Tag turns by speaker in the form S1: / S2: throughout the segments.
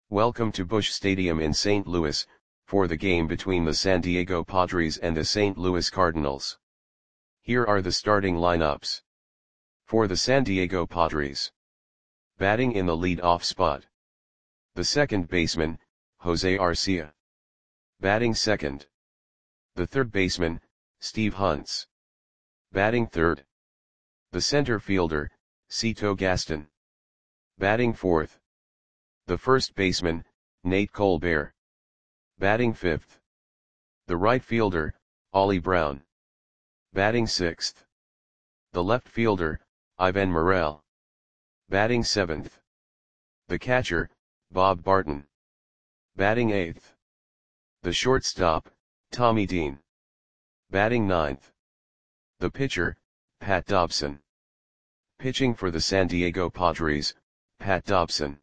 S1: Welcome to Busch Stadium in St. Louis, for the game between the San Diego Padres and the St. Louis Cardinals. Here are the starting lineups. For the San Diego Padres. Batting in the lead-off spot. The second baseman, Jose Arcia. Batting second. The third baseman, Steve Hunts. Batting third. The center fielder, Cito Gaston. Batting fourth. The first baseman, Nate Colbert. Batting fifth. The right fielder, Ollie Brown. Batting sixth. The left fielder, Ivan Morel. Batting seventh. The catcher, Bob Barton. Batting eighth. The shortstop, Tommy Dean. Batting ninth. The pitcher, Pat Dobson. Pitching for the San Diego Padres, Pat Dobson.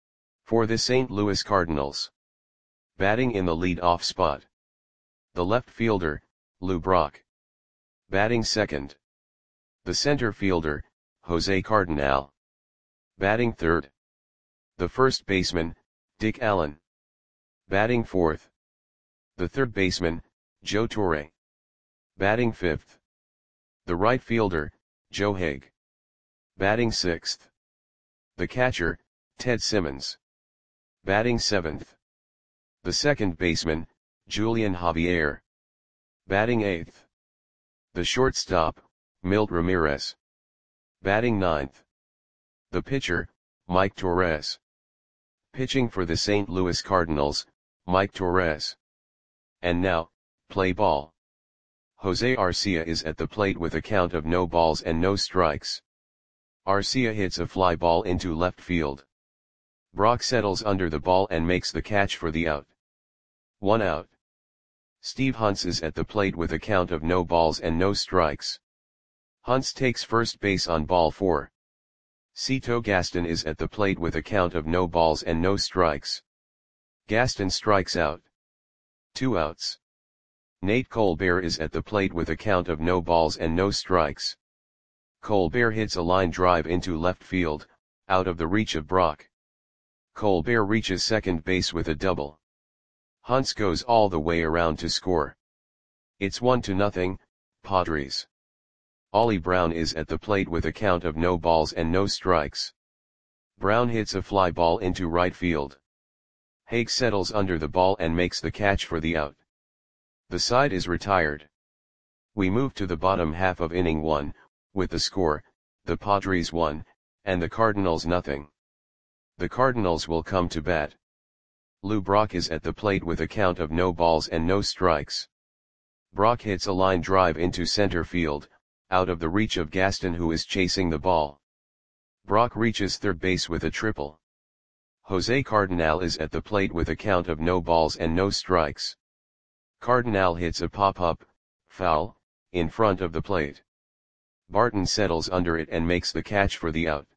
S1: For the St. Louis Cardinals. Batting in the lead-off spot. The left fielder, Lou Brock. Batting second. The center fielder, Jose Cardinal. Batting third. The first baseman, Dick Allen. Batting fourth. The third baseman, Joe Torre. Batting fifth. The right fielder, Joe Haig. Batting sixth. The catcher, Ted Simmons. Batting seventh. The second baseman, Julian Javier. Batting eighth. The shortstop, Milt Ramirez. Batting ninth. The pitcher, Mike Torres. Pitching for the St. Louis Cardinals, Mike Torres. And now, play ball. Jose Arcia is at the plate with a count of no balls and no strikes. Arcia hits a fly ball into left field. Brock settles under the ball and makes the catch for the out. 1 out. Steve Hunts is at the plate with a count of no balls and no strikes. Hunts takes first base on ball 4. Cito Gaston is at the plate with a count of no balls and no strikes. Gaston strikes out. 2 outs. Nate Colbert is at the plate with a count of no balls and no strikes. Colbert hits a line drive into left field, out of the reach of Brock. Colbert reaches second base with a double. Hunts goes all the way around to score. It's 1-0, Padres. Ollie Brown is at the plate with a count of no balls and no strikes. Brown hits a fly ball into right field. Haig settles under the ball and makes the catch for the out. The side is retired. We move to the bottom half of inning 1, with the score, the Padres 1, and the Cardinals 0. The Cardinals will come to bat. Lou Brock is at the plate with a count of no balls and no strikes. Brock hits a line drive into center field, out of the reach of Gaston, who is chasing the ball. Brock reaches third base with a triple. Jose Cardinal is at the plate with a count of no balls and no strikes. Cardinal hits a pop-up, foul, in front of the plate. Barton settles under it and makes the catch for the out.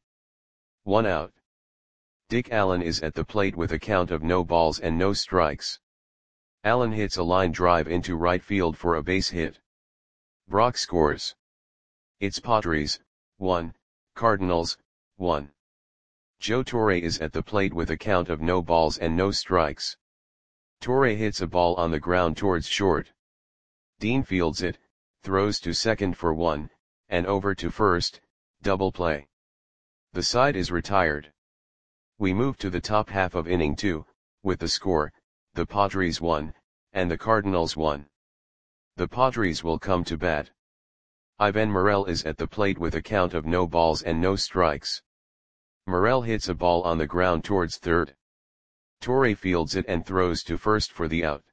S1: 1 out. Dick Allen is at the plate with a count of no balls and no strikes. Allen hits a line drive into right field for a base hit. Brock scores. It's Padres 1, Cardinals 1. Joe Torre is at the plate with a count of no balls and no strikes. Torre hits a ball on the ground towards short. Dean fields it, throws to second for 1, and over to first, double play. The side is retired. We move to the top half of inning 2, with the score, the Padres 1, and the Cardinals 1. The Padres will come to bat. Ivan Morel is at the plate with a count of no balls and no strikes. Morel hits a ball on the ground towards third. Torre fields it and throws to first for the out.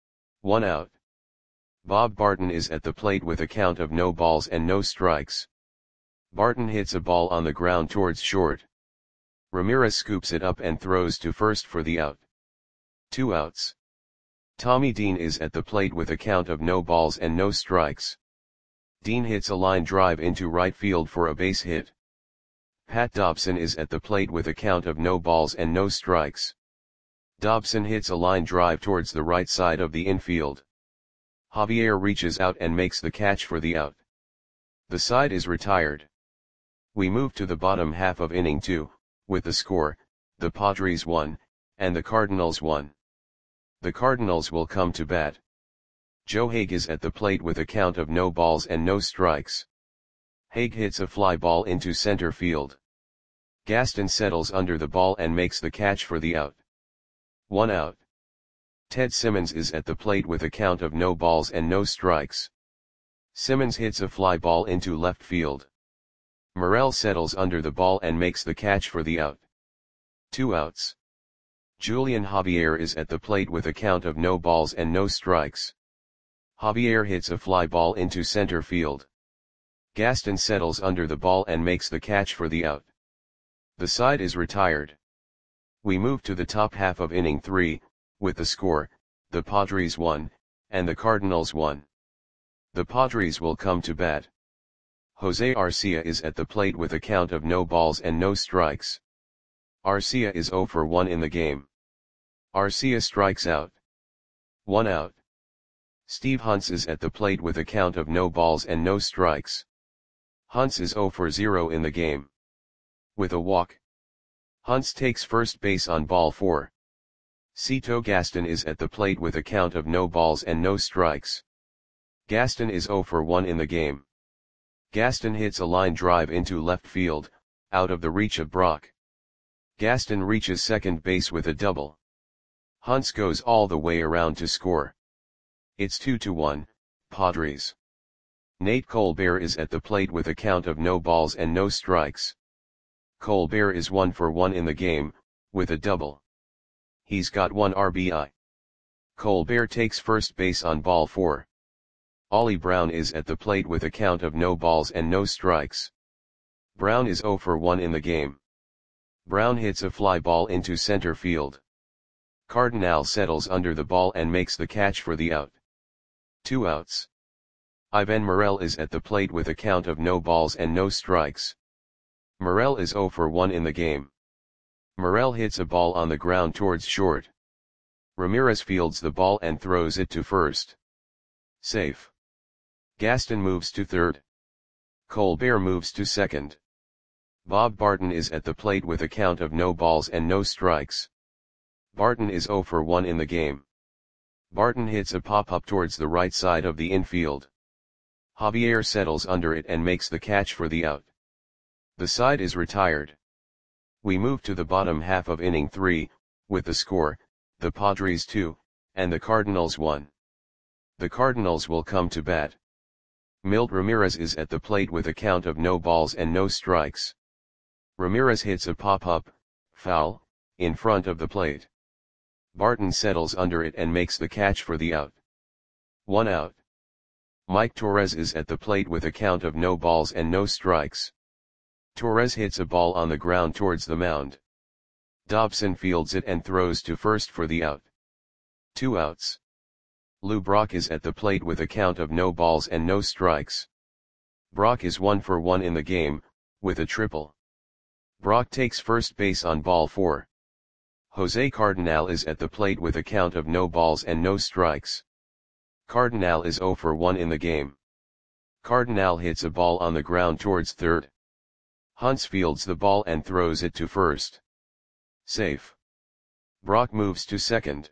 S1: 1 out. Bob Barton is at the plate with a count of no balls and no strikes. Barton hits a ball on the ground towards short. Ramirez scoops it up and throws to first for the out. 2 outs. Tommy Dean is at the plate with a count of no balls and no strikes. Dean hits a line drive into right field for a base hit. Pat Dobson is at the plate with a count of no balls and no strikes. Dobson hits a line drive towards the right side of the infield. Javier reaches out and makes the catch for the out. The side is retired. We move to the bottom half of inning 2, with the score, the Padres 1, and the Cardinals 1. The Cardinals will come to bat. Joe Hague is at the plate with a count of no balls and no strikes. Hague hits a fly ball into center field. Gaston settles under the ball and makes the catch for the out. 1 out. Ted Simmons is at the plate with a count of no balls and no strikes. Simmons hits a fly ball into left field. Morel settles under the ball and makes the catch for the out. 2 outs. Julian Javier is at the plate with a count of no balls and no strikes. Javier hits a fly ball into center field. Gaston settles under the ball and makes the catch for the out. The side is retired. We move to the top half of inning 3, with the score, the Padres 1, and the Cardinals 1. The Padres will come to bat. Jose Arcia is at the plate with a count of no balls and no strikes. Arcia is 0 for 1 in the game. Arcia strikes out. 1 out. Steve Hunts is at the plate with a count of no balls and no strikes. Hunts is 0 for 0 in the game. With a walk. Hunts takes first base on ball 4. Cito Gaston is at the plate with a count of no balls and no strikes. Gaston is 0 for 1 in the game. Gaston hits a line drive into left field, out of the reach of Brock. Gaston reaches second base with a double. Hunts goes all the way around to score. It's 2-1, Padres. Nate Colbert is at the plate with a count of no balls and no strikes. Colbert is 1 for 1 in the game, with a double. He's got 1 RBI. Colbert takes first base on ball 4. Ollie Brown is at the plate with a count of no balls and no strikes. Brown is 0 for 1 in the game. Brown hits a fly ball into center field. Cardinal settles under the ball and makes the catch for the out. 2 outs. Ivan Morel is at the plate with a count of no balls and no strikes. Morel is 0 for 1 in the game. Morel hits a ball on the ground towards short. Ramirez fields the ball and throws it to first. Safe. Gaston moves to third. Colbert moves to second. Bob Barton is at the plate with a count of no balls and no strikes. Barton is 0 for 1 in the game. Barton hits a pop-up towards the right side of the infield. Javier settles under it and makes the catch for the out. The side is retired. We move to the bottom half of inning 3, with the score, the Padres 2, and the Cardinals 1. The Cardinals will come to bat. Milt Ramirez is at the plate with a count of no balls and no strikes. Ramirez hits a pop-up, foul, in front of the plate. Barton settles under it and makes the catch for the out. 1 out. Mike Torres is at the plate with a count of no balls and no strikes. Torres hits a ball on the ground towards the mound. Dobson fields it and throws to first for the out. 2 outs. Lou Brock is at the plate with a count of no balls and no strikes. Brock is 1 for 1 in the game, with a triple. Brock takes first base on ball 4. Jose Cardinal is at the plate with a count of no balls and no strikes. Cardinal is 0 for 1 in the game. Cardinal hits a ball on the ground towards third. Hunts fields the ball and throws it to first. Safe. Brock moves to second.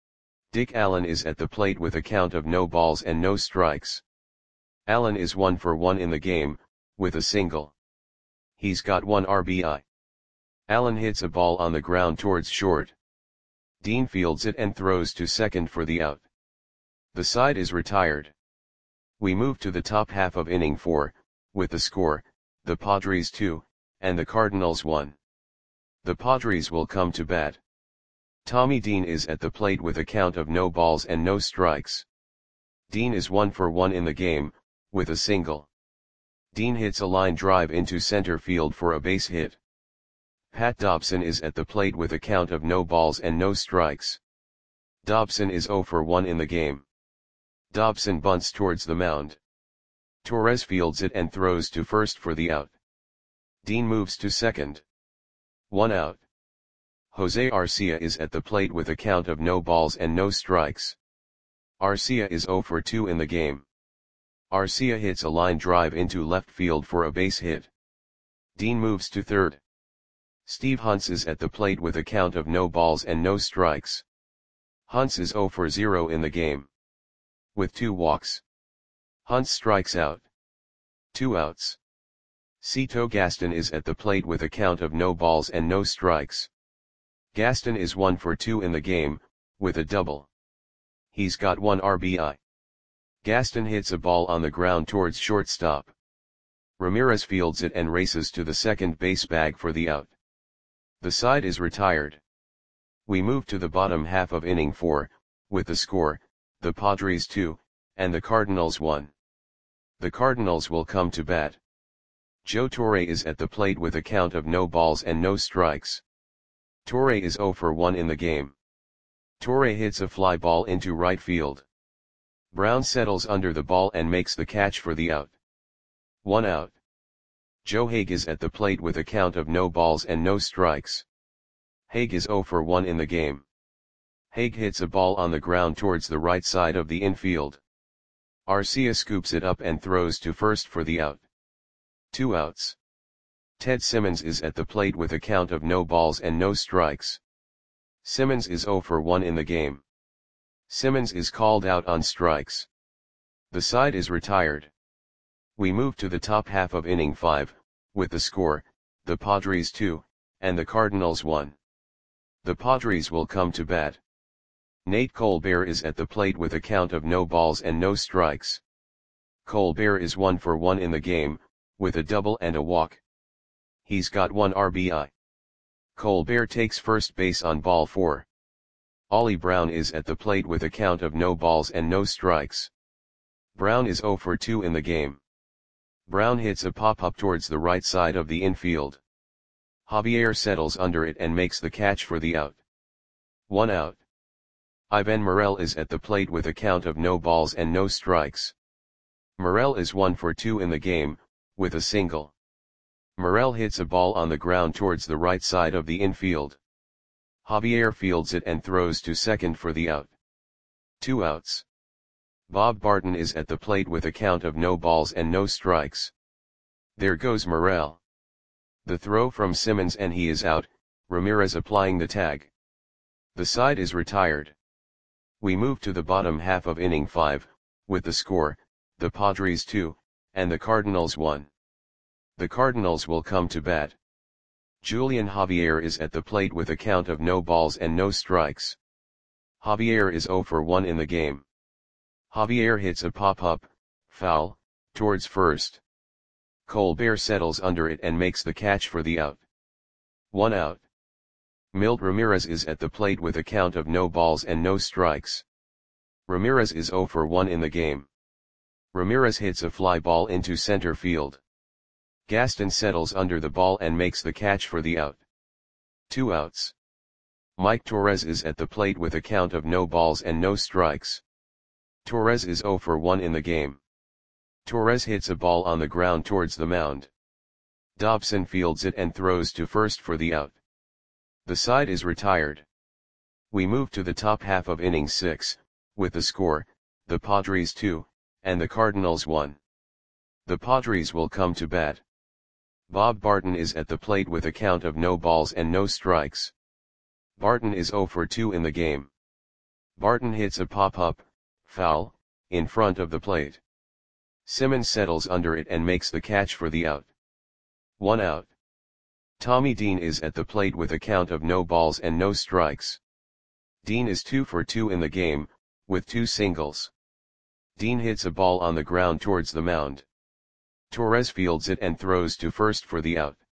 S1: Dick Allen is at the plate with a count of no balls and no strikes. Allen is 1 for 1 in the game, with a single. He's got 1 RBI. Allen hits a ball on the ground towards short. Dean fields it and throws to second for the out. The side is retired. We move to the top half of inning 4, with the score, the Padres 2, and the Cardinals 1. The Padres will come to bat. Tommy Dean is at the plate with a count of no balls and no strikes. Dean is 1 for 1 in the game, with a single. Dean hits a line drive into center field for a base hit. Pat Dobson is at the plate with a count of no balls and no strikes. Dobson is 0 for 1 in the game. Dobson bunts towards the mound. Torres fields it and throws to first for the out. Dean moves to second. 1 out. Jose Arcia is at the plate with a count of no balls and no strikes. Arcia is 0 for 2 in the game. Arcia hits a line drive into left field for a base hit. Dean moves to third. Steve Hunts is at the plate with a count of no balls and no strikes. Hunts is 0 for 0 in the game. With 2 walks. Hunts strikes out. 2 outs. Cito Gaston is at the plate with a count of no balls and no strikes. Gaston is 1 for 2 in the game, with a double. He's got 1 RBI. Gaston hits a ball on the ground towards shortstop. Ramirez fields it and races to the second base bag for the out. The side is retired. We move to the bottom half of inning 4, with the score, the Padres 2, and the Cardinals 1. The Cardinals will come to bat. Joe Torre is at the plate with a count of no balls and no strikes. Torre is 0 for 1 in the game. Torre hits a fly ball into right field. Brown settles under the ball and makes the catch for the out. 1 out. Joe Hague is at the plate with a count of no balls and no strikes. Hague is 0 for 1 in the game. Hague hits a ball on the ground towards the right side of the infield. Arcia scoops it up and throws to first for the out. 2 outs. Ted Simmons is at the plate with a count of no balls and no strikes. Simmons is 0 for 1 in the game. Simmons is called out on strikes. The side is retired. We move to the top half of inning 5, with the score, the Padres 2, and the Cardinals 1. The Padres will come to bat. Nate Colbert is at the plate with a count of no balls and no strikes. Colbert is 1 for 1 in the game, with a double and a walk. He's got 1 RBI. Colbert takes first base on ball 4. Ollie Brown is at the plate with a count of no balls and no strikes. Brown is 0 for 2 in the game. Brown hits a pop-up towards the right side of the infield. Javier settles under it and makes the catch for the out. 1 out. Ivan Morel is at the plate with a count of no balls and no strikes. Morel is 1 for 2 in the game, with a single. Morel hits a ball on the ground towards the right side of the infield. Javier fields it and throws to second for the out. 2 outs. Bob Barton is at the plate with a count of no balls and no strikes. There goes Morel. The throw from Simmons and he is out, Ramirez applying the tag. The side is retired. We move to the bottom half of inning 5, with the score, the Padres 2, and the Cardinals 1. The Cardinals will come to bat. Julian Javier is at the plate with a count of no balls and no strikes. Javier is 0 for 1 in the game. Javier hits a pop-up, foul, towards first. Colbert settles under it and makes the catch for the out. 1 out. Milt Ramirez is at the plate with a count of no balls and no strikes. Ramirez is 0 for 1 in the game. Ramirez hits a fly ball into center field. Gaston settles under the ball and makes the catch for the out. 2 outs. Mike Torres is at the plate with a count of no balls and no strikes. Torres is 0 for 1 in the game. Torres hits a ball on the ground towards the mound. Dobson fields it and throws to first for the out. The side is retired. We move to the top half of inning 6, with the score, the Padres 2, and the Cardinals 1. The Padres will come to bat. Bob Barton is at the plate with a count of no balls and no strikes. Barton is 0 for 2 in the game. Barton hits a pop-up, foul, in front of the plate. Simmons settles under it and makes the catch for the out. 1 out. Tommy Dean is at the plate with a count of no balls and no strikes. Dean is 2 for 2 in the game, with 2 singles. Dean hits a ball on the ground towards the mound. Torres fields it and throws to first for the out.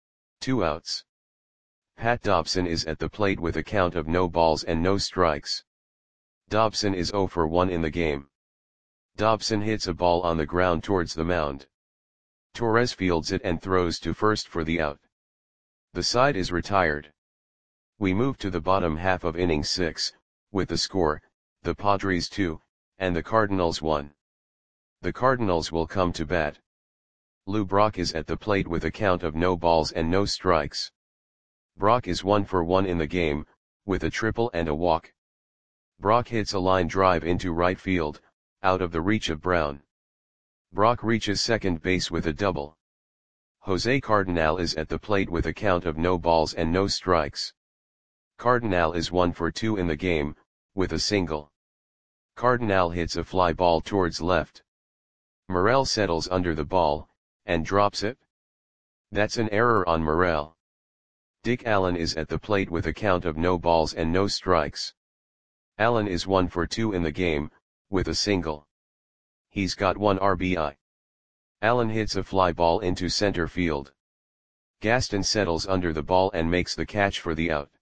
S1: 2 outs. Pat Dobson is at the plate with a count of no balls and no strikes. Dobson is 0 for 1 in the game. Dobson hits a ball on the ground towards the mound. Torres fields it and throws to first for the out. The side is retired. We move to the bottom half of inning 6, with the score, the Padres 2, and the Cardinals 1. The Cardinals will come to bat. Lou Brock is at the plate with a count of no balls and no strikes. Brock is 1 for 1 in the game, with a triple and a walk. Brock hits a line drive into right field, out of the reach of Brown. Brock reaches second base with a double. Jose Cardinal is at the plate with a count of no balls and no strikes. Cardinal is 1 for 2 in the game, with a single. Cardinal hits a fly ball towards left. Morel settles under the ball, and drops it. That's an error on Morel. Dick Allen is at the plate with a count of no balls and no strikes. Allen is 1 for 2 in the game, with a single. He's got 1 RBI. Allen hits a fly ball into center field. Gaston settles under the ball and makes the catch for the out.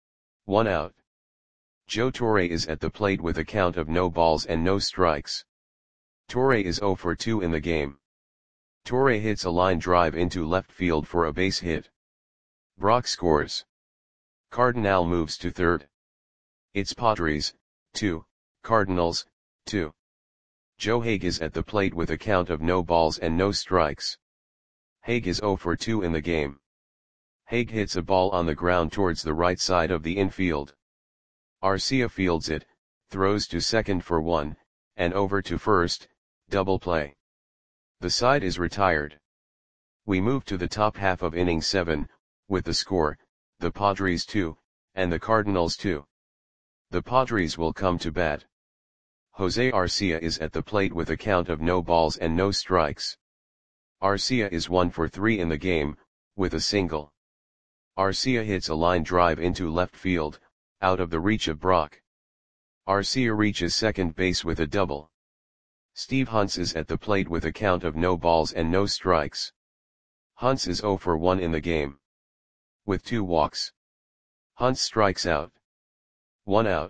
S1: 1 out. Joe Torre is at the plate with a count of no balls and no strikes. Torre is 0 for 2 in the game. Torre hits a line drive into left field for a base hit. Brock scores. Cardinal moves to third. It's Padres, 2, Cardinals, 2. Joe Hague is at the plate with a count of no balls and no strikes. Hague is 0 for 2 in the game. Hague hits a ball on the ground towards the right side of the infield. Arcia fields it, throws to second for 1, and over to first, double play. The side is retired. We move to the top half of inning 7, with the score, the Padres 2, and the Cardinals 2. The Padres will come to bat. Jose Arcia is at the plate with a count of no balls and no strikes. Arcia is 1 for 3 in the game, with a single. Arcia hits a line drive into left field, out of the reach of Brock. Arcia reaches second base with a double. Steve Hunts is at the plate with a count of no balls and no strikes. Hunts is 0 for 1 in the game. With 2 walks. Hunts strikes out. 1 out.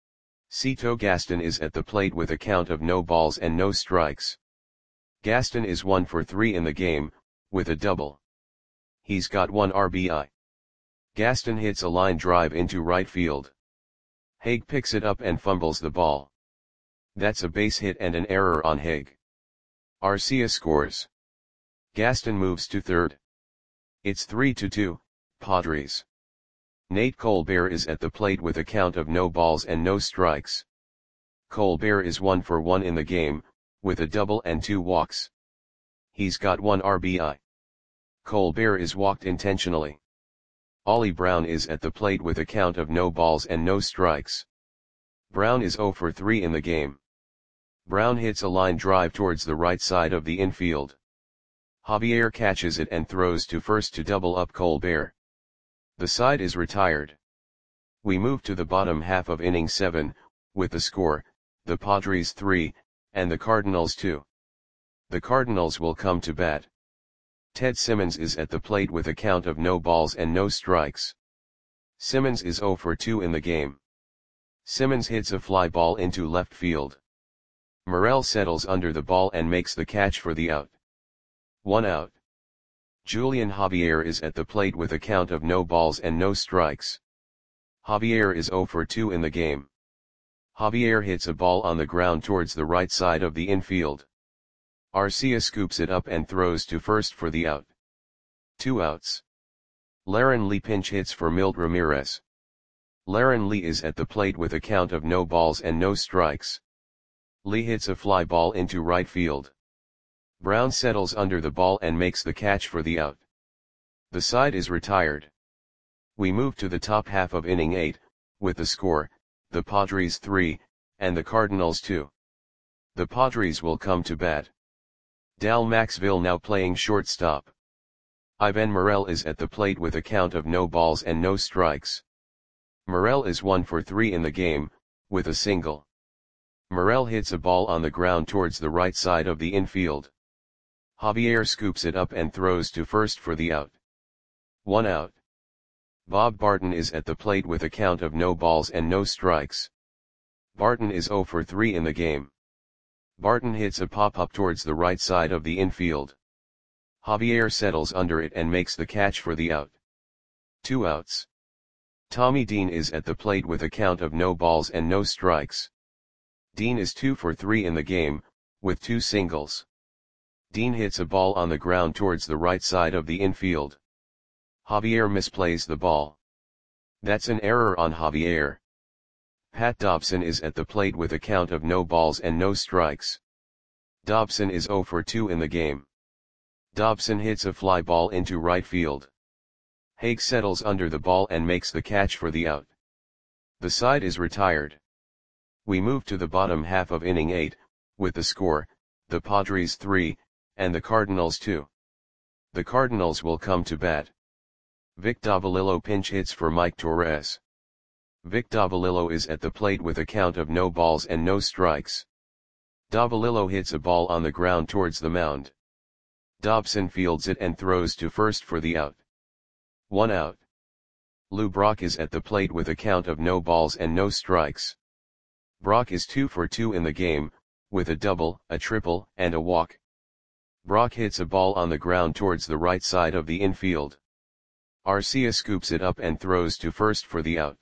S1: Cito Gaston is at the plate with a count of no balls and no strikes. Gaston is 1 for 3 in the game, with a double. He's got 1 RBI. Gaston hits a line drive into right field. Hague picks it up and fumbles the ball. That's a base hit and an error on Hague. Arcia scores. Gaston moves to third. It's 3-2, Padres. Nate Colbert is at the plate with a count of no balls and no strikes. Colbert is 1 for 1 in the game, with a double and 2 walks. He's got 1 RBI. Colbert is walked intentionally. Ollie Brown is at the plate with a count of no balls and no strikes. Brown is 0 for 3 in the game. Brown hits a line drive towards the right side of the infield. Javier catches it and throws to first to double up Colbert. The side is retired. We move to the bottom half of inning 7, with the score, the Padres 3, and the Cardinals 2. The Cardinals will come to bat. Ted Simmons is at the plate with a count of no balls and no strikes. Simmons is 0 for 2 in the game. Simmons hits a fly ball into left field. Morel settles under the ball and makes the catch for the out. 1 out. Julian Javier is at the plate with a count of no balls and no strikes. Javier is 0 for 2 in the game. Javier hits a ball on the ground towards the right side of the infield. Arcia scoops it up and throws to first for the out. 2 outs. Laren Lee pinch hits for Milt Ramirez. Laren Lee is at the plate with a count of no balls and no strikes. Lee hits a fly ball into right field. Brown settles under the ball and makes the catch for the out. The side is retired. We move to the top half of inning 8, with the score, the Padres 3, and the Cardinals 2. The Padres will come to bat. Dal Maxville now playing shortstop. Ivan Morel is at the plate with a count of no balls and no strikes. Morel is 1 for 3 in the game, with a single. Morel hits a ball on the ground towards the right side of the infield. Javier scoops it up and throws to first for the out. 1 out. Bob Barton is at the plate with a count of no balls and no strikes. Barton is 0 for 3 in the game. Barton hits a pop-up towards the right side of the infield. Javier settles under it and makes the catch for the out. 2 outs. Tommy Dean is at the plate with a count of no balls and no strikes. Dean is 2 for 3 in the game, with 2 singles. Dean hits a ball on the ground towards the right side of the infield. Javier misplays the ball. That's an error on Javier. Pat Dobson is at the plate with a count of no balls and no strikes. Dobson is 0 for 2 in the game. Dobson hits a fly ball into right field. Hague settles under the ball and makes the catch for the out. The side is retired. We move to the bottom half of inning 8, with the score, the Padres 3, and the Cardinals 2. The Cardinals will come to bat. Vic Davalillo pinch hits for Mike Torres. Vic Davalillo is at the plate with a count of no balls and no strikes. Davalillo hits a ball on the ground towards the mound. Dobson fields it and throws to first for the out. 1 out. Lou Brock is at the plate with a count of no balls and no strikes. Brock is 2 for 2 in the game, with a double, a triple, and a walk. Brock hits a ball on the ground towards the right side of the infield. Arcia scoops it up and throws to first for the out.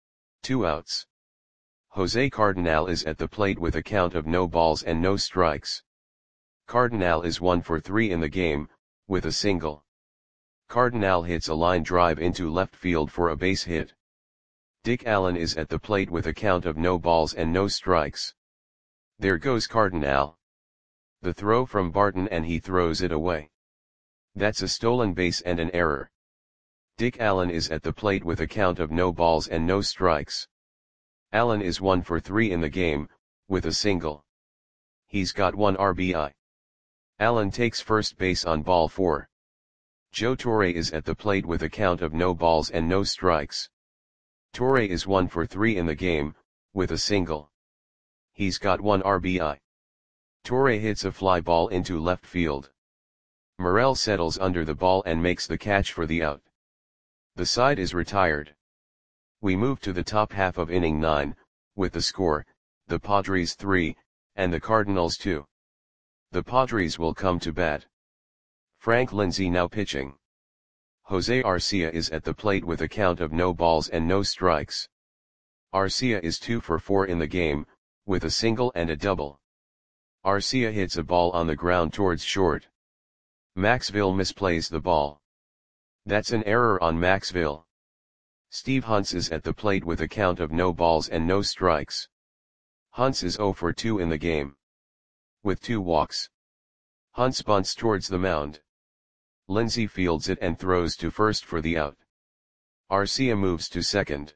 S1: 2 outs. Jose Cardinal is at the plate with a count of no balls and no strikes. Cardinal is 1 for 3 in the game, with a single. Cardinal hits a line drive into left field for a base hit. Dick Allen is at the plate with a count of no balls and no strikes. There goes Cardinal. The throw from Barton and he throws it away. That's a stolen base and an error. Dick Allen is at the plate with a count of no balls and no strikes. Allen is 1 for 3 in the game, with a single. He's got 1 RBI. Allen takes first base on ball 4. Joe Torre is at the plate with a count of no balls and no strikes. Torre is 1 for 3 in the game, with a single. He's got 1 RBI. Torre hits a fly ball into left field. Morel settles under the ball and makes the catch for the out. The side is retired. We move to the top half of inning 9, with the score, the Padres 3, and the Cardinals 2. The Padres will come to bat. Frank Lindsay now pitching. Jose Arcia is at the plate with a count of no balls and no strikes. Arcia is 2 for 4 in the game, with a single and a double. Arcia hits a ball on the ground towards short. Maxville misplays the ball. That's an error on Maxville. Steve Hunts is at the plate with a count of no balls and no strikes. Hunts is 0 for 2 in the game, with 2 walks. Hunts bunts towards the mound. Lindsay fields it and throws to first for the out. Arcia moves to second.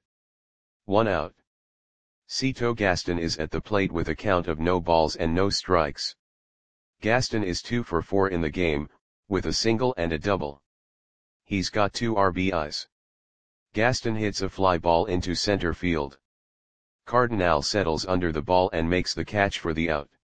S1: 1 out. Cito Gaston is at the plate with a count of no balls and no strikes. Gaston is 2 for 4 in the game, with a single and a double. He's got 2 RBIs. Gaston hits a fly ball into center field. Cardinal settles under the ball and makes the catch for the out.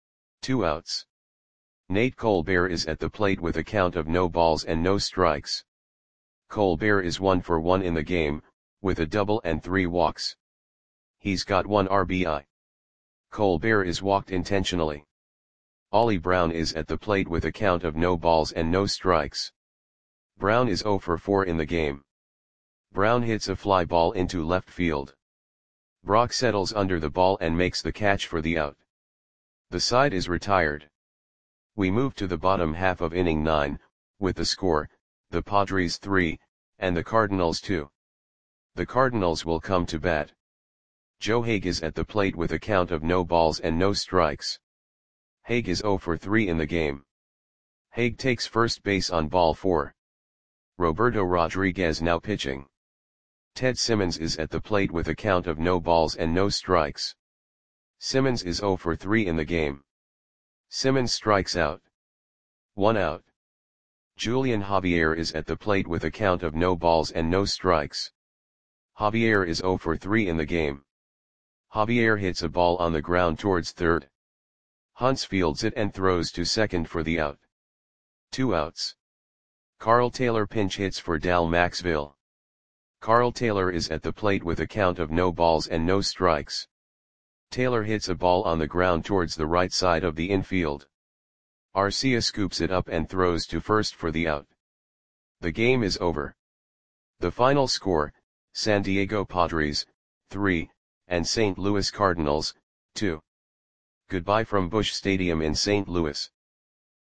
S1: 2 outs. Nate Colbert is at the plate with a count of no balls and no strikes. Colbert is 1 for 1 in the game, with a double and 3 walks. He's got 1 RBI. Colbert is walked intentionally. Ollie Brown is at the plate with a count of no balls and no strikes. Brown is 0 for 4 in the game. Brown hits a fly ball into left field. Brock settles under the ball and makes the catch for the out. The side is retired. We move to the bottom half of inning 9, with the score, the Padres 3, and the Cardinals 2. The Cardinals will come to bat. Joe Hague is at the plate with a count of no balls and no strikes. Hague is 0 for 3 in the game. Hague takes first base on ball 4. Roberto Rodriguez now pitching. Ted Simmons is at the plate with a count of no balls and no strikes. Simmons is 0 for 3 in the game. Simmons strikes out. 1 out. Julian Javier is at the plate with a count of no balls and no strikes. Javier is 0 for 3 in the game. Javier hits a ball on the ground towards third. Hunts fields it and throws to second for the out. 2 outs. Carl Taylor pinch hits for Dal Maxville. Carl Taylor is at the plate with a count of no balls and no strikes. Taylor hits a ball on the ground towards the right side of the infield. Arcia scoops it up and throws to first for the out. The game is over. The final score, San Diego Padres, 3, and St. Louis Cardinals, 2. Goodbye from Busch Stadium in St. Louis.